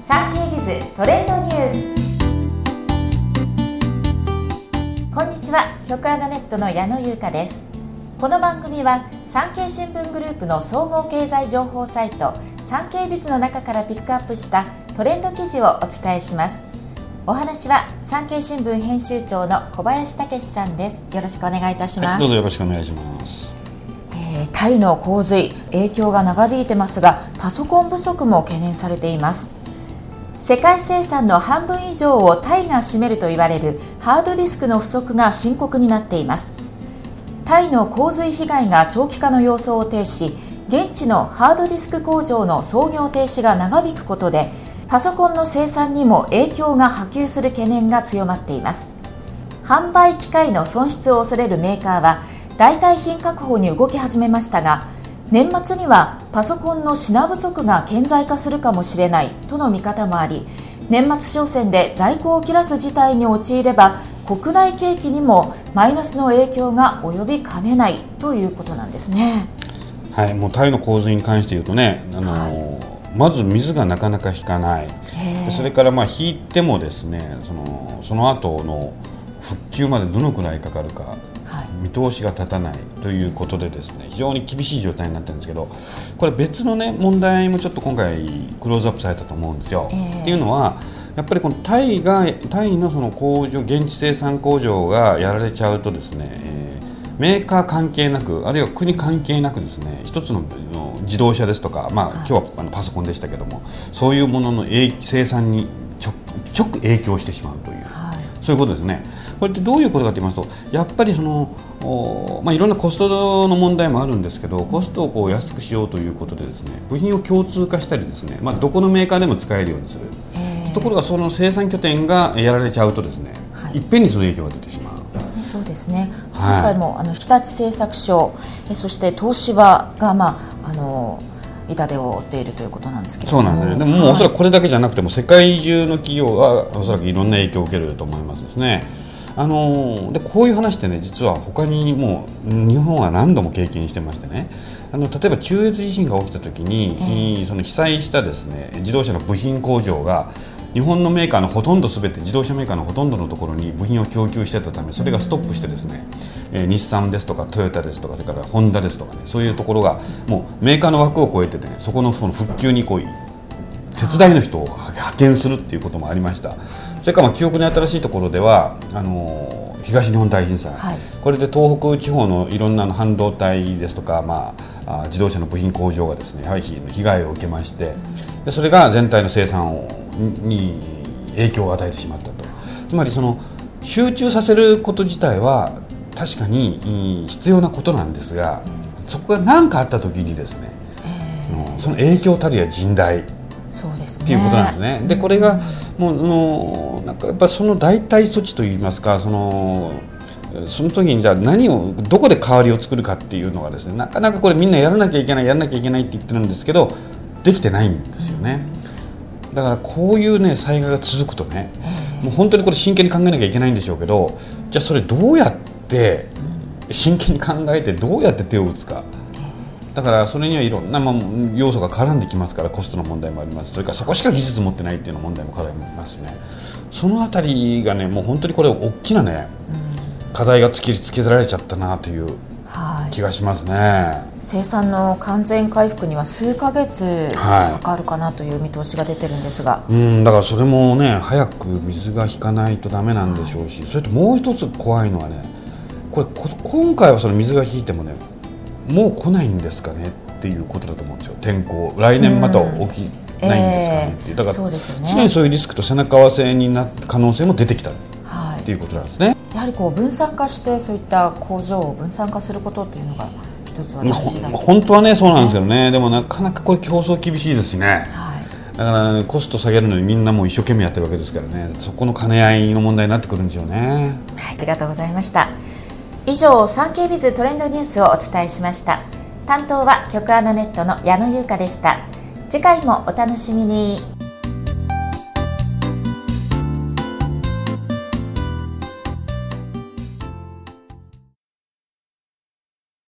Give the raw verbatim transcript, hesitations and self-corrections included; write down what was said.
サンケイビズトレンドニュース。こんにちは、局アナネットの矢野優香です。この番組は産経新聞グループの総合経済情報サイトサンケイビズの中からピックアップしたトレンド記事をお伝えします。お話は産経新聞編集長の小林武史さんです。よろしくお願いいたします。 はい、どうぞよろしくお願いします。 えー、タイの洪水、影響が長引いてますが、パソコン不足も懸念されています。世界生産の半分以上をタイが占めると言われるハードディスクの不足が深刻になっています。タイの洪水被害が長期化の様相を呈し、現地のハードディスク工場の操業停止が長引くことで、パソコンの生産にも影響が波及する懸念が強まっています。販売機会の損失を恐れるメーカーは代替品確保に動き始めましたが、年末にはパソコンの品不足が顕在化するかもしれないとの見方もあり、年末商戦で在庫を切らす事態に陥れば国内景気にもマイナスの影響が及びかねないということなんですね。 はい、もうタイの洪水に関して言うとね、あのーはい、まず水がなかなか引かない、それからまあ引いてもですね、その、その後の復旧までどのくらいかかるか、はい、見通しが立たないということでですね、非常に厳しい状態になってるんですけど、これ別のね問題もちょっと今回クローズアップされたと思うんですよ。えー、っていうのはやっぱりこのタイがタイのその工場、現地生産工場がやられちゃうとですね、えー、メーカー関係なく、あるいは国関係なくですね、一つの自動車ですとか、まあ、はい、今日はあのパソコンでしたけども、そういうものの生産に直、直影響してしまうという、はい、そういうことですね。これってどういうことかと言いますと、やっぱりその、まあ、いろんなコストの問題もあるんですけど、コストをこう安くしようということでですね、部品を共通化したりですね、まあ、どこのメーカーでも使えるようにする。ところがその生産拠点がやられちゃうとですね、はい、いっぺんにその影響が出てしまう。 そうですね、はい、今回もあの日立製作所、そして東芝が、まあ、あの痛手を負っているということなんですけれども、 そうなんですね。でももうおそらくこれだけじゃなくても、世界中の企業がおそらくいろんな影響を受けると思いますですね。あのでこういう話ってね、実は他にも日本は何度も経験してましてね、あの例えば中越地震が起きた時に、えー、その被災したですね自動車の部品工場が日本のメーカーのほとんどすべて、自動車メーカーのほとんどのところに部品を供給してたため、それがストップしてですね、えー、日産ですとかトヨタですとか、それからホンダですとかね、そういうところがもうメーカーの枠を超えてね、そこのその復旧にこう手伝いの人を派遣するっていうこともありました。それからまあ記憶に新しいところではあのー、東日本大震災、はい、これで東北地方のいろんな半導体ですとか、まあ、あ自動車の部品工場がですね、やはり被害を受けまして、でそれが全体の生産をに影響を与えてしまったと。つまりその集中させること自体は確かに必要なことなんですが、そこが何かあった時にですね、その影響たるや甚大そうですね、 っていうことなんですね。でこれがもうのなんかやっぱその代替措置といいますか、そのその時にじゃあ何をどこで代わりを作るかっていうのがですね、なかなかこれみんなやらなきゃいけないやらなきゃいけないって言ってるんですけど、できてないんですよね。だからこういうね災害が続くとね、もう本当にこれ真剣に考えなきゃいけないんでしょうけど、じゃあそれどうやって真剣に考えてどうやって手を打つか。だからそれにはいろんな要素が絡んできますから、コストの問題もあります。それからそこしか技術持ってないっていうの問題も絡みますね。そのあたりがね、もう本当にこれ大きなね、うん、課題が突きつけられちゃったなという気がしますね。はい、 生産の完全回復には数ヶ月かかるかなという見通しが出てるんですが、 はい、うんだからそれもね、早く水が引かないとダメなんでしょうし、はい、それともう一つ怖いのはね、これこ今回はその水が引いてもね、もう来ないんですかねっていうことだと思うんですよ。天候来年また起きないんですかねっていう、だから常にそういうリスクと背中合わせになる可能性も出てきたっていうことなんですね。はい、 やはりこう分散化してそういった工場を分散化することっていうのが一つは大事だと、 まあ、本当はねそうなんですけどね、でもなかなかこれ競争厳しいですしね。はい、だから、ね、コスト下げるのにみんなもう一生懸命やってるわけですからね、そこの兼ね合いの問題になってくるんですよね。 はい、ありがとうございました。以上、サンケイビズトレンドニュースをお伝えしました。担当は局アナネットの矢野優香でした。次回もお楽しみに。